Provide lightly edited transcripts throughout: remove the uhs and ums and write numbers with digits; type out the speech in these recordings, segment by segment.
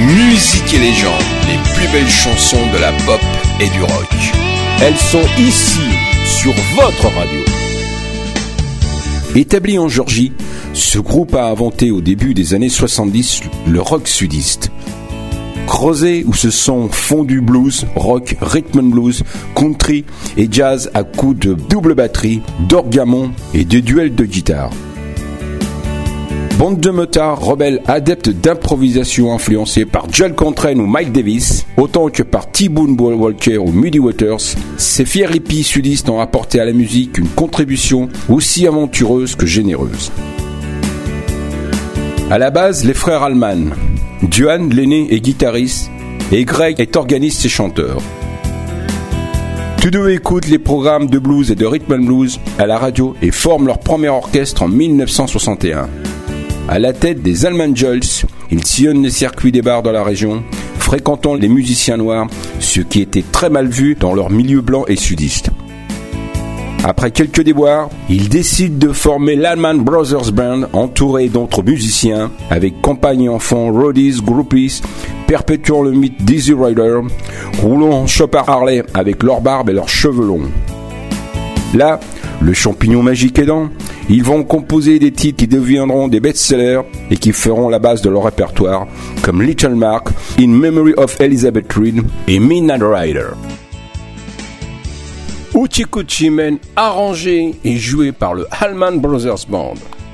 Musique et légende, les plus belles chansons de la pop et du rock. Elles sont ici, sur votre radio. Établi en Géorgie, ce groupe a inventé au début des années 70 le rock sudiste. Creusé où se sont fondus blues, rock, rhythm and blues, country et jazz à coups de double batterie, d'orgamon et de duels de guitare. Bande de motards rebelles adeptes d'improvisation influencés par John Coltrane ou Mike Davis, autant que par T-Boone Walker ou Muddy Waters, ces fiers hippies sudistes ont apporté à la musique une contribution aussi aventureuse que généreuse. À la base, les frères Allman. Duane, l'aîné, est guitariste et Greg est organiste et chanteur. Tous deux écoutent les programmes de blues et de rhythm and blues à la radio et forment leur premier orchestre en 1961. À la tête des Allman Jols, ils sillonnent les circuits des bars dans la région, fréquentant les musiciens noirs, ce qui était très mal vu dans leur milieu blanc et sudiste. Après quelques déboires, ils décident de former l'Allman Brothers Band, entouré d'autres musiciens, avec compagne et enfants, roadies, groupies, perpétuant le mythe d'Easy Rider, roulant en chopard Harley avec leur barbe et leurs cheveux longs. Là, le champignon magique aidant, ils vont composer des titres qui deviendront des best-sellers et qui feront la base de leur répertoire, comme Little Mark, In Memory of Elizabeth Reed et Midnight Rider. Hoochie Coochie Man, arrangé et joué par le Allman Brothers Band.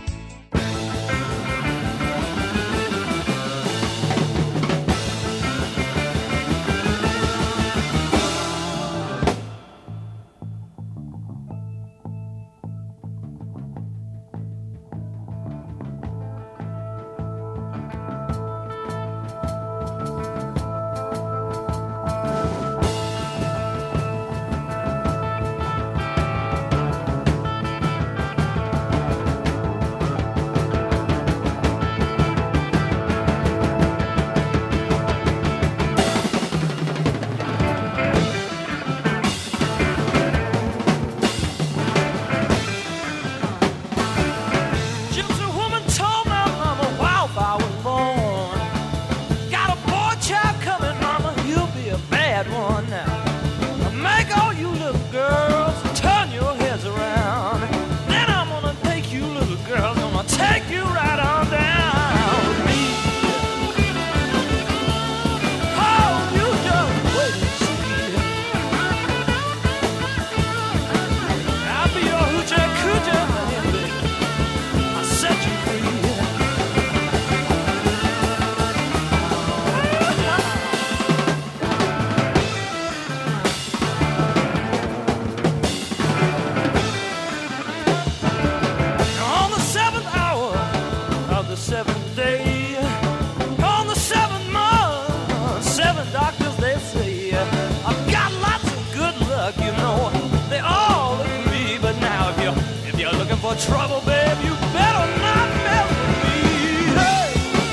Trouble, babe, you better not mess with me. Hey.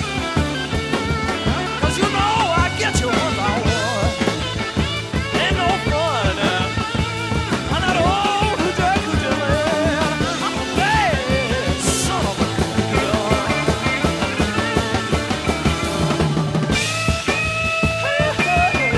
'Cause you know I get you one by one. Ain't no fun. I'm not old hoochie man. I'm a bad son of a gun. Hey, hey.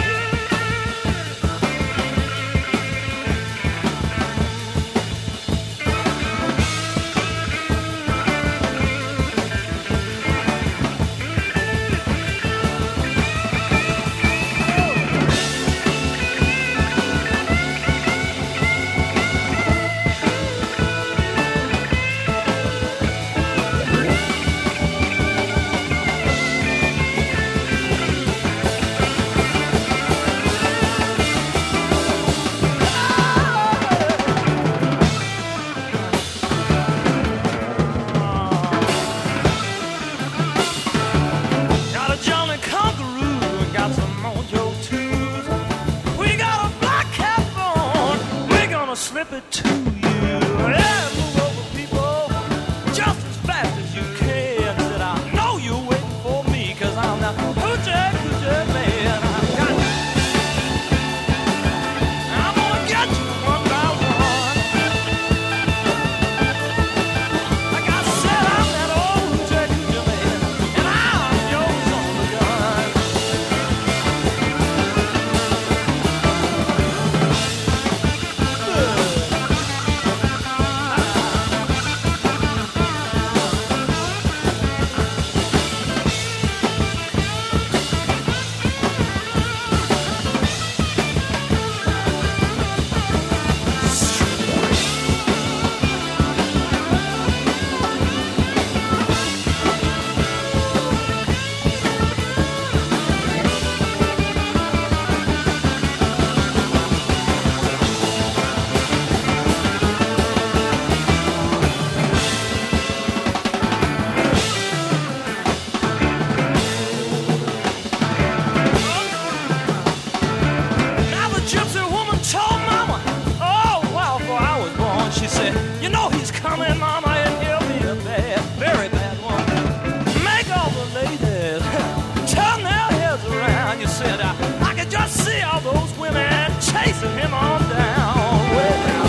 come in, mama, and give me a bad, very bad one. Make all the ladies turn their heads around. You said I could just see all those women chasing him on down, way down.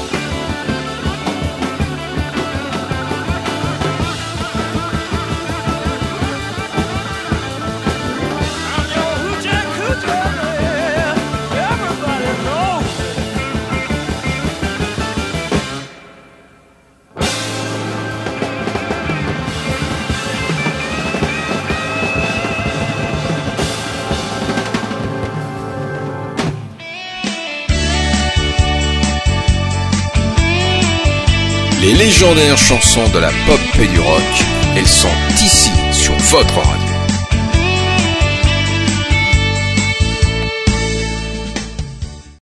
I'm your hoochie coochie man. Everybody knows it. Les légendaires chansons de la pop et du rock, elles sont ici sur votre radio.